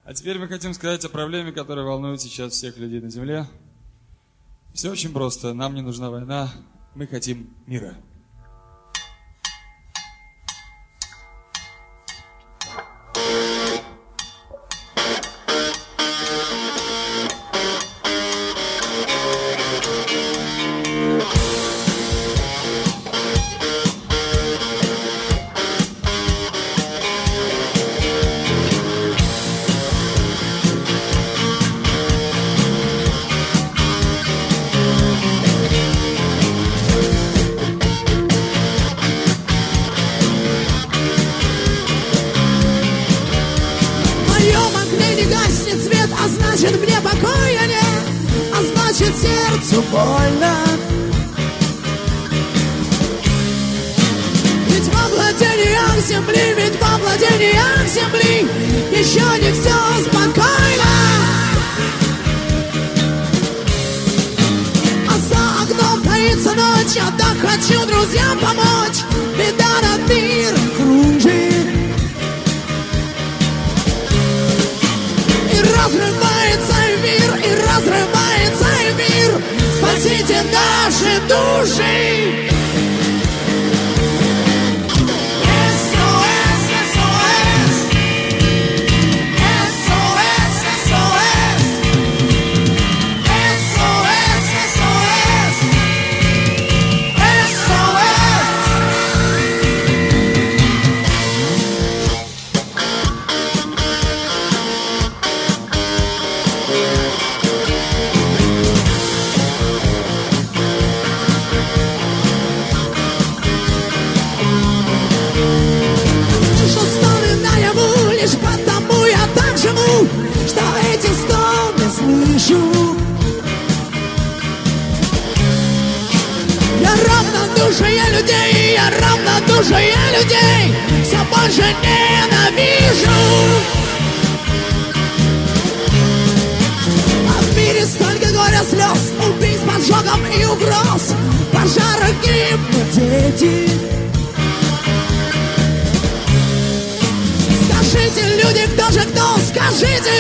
А теперь мы хотим сказать о проблеме, которая волнует сейчас всех людей на Земле. Все очень просто. Нам не нужна война. Мы хотим мира. Мне покоя нет, а значит сердцу больно. Ведь во владениях земли, ведь во владениях земли еще не все спокойно. А за окном таится ночь, я так хочу друзьям помочь. Беда над миром кружит и разрывается мир, и разрывается мир. Спасите наши души. SOS, SOS. SOS, SOS. SOS, SOS. Лишь потому я так живу, что эти стоны слышу. Я равнодушие людей, я равнодушие людей все больше ненавижу. А в мире столько горя, слез, убийств, поджогов и угроз, пожарах гибнут дети. Скажите, люди, кто же кто? Скажите,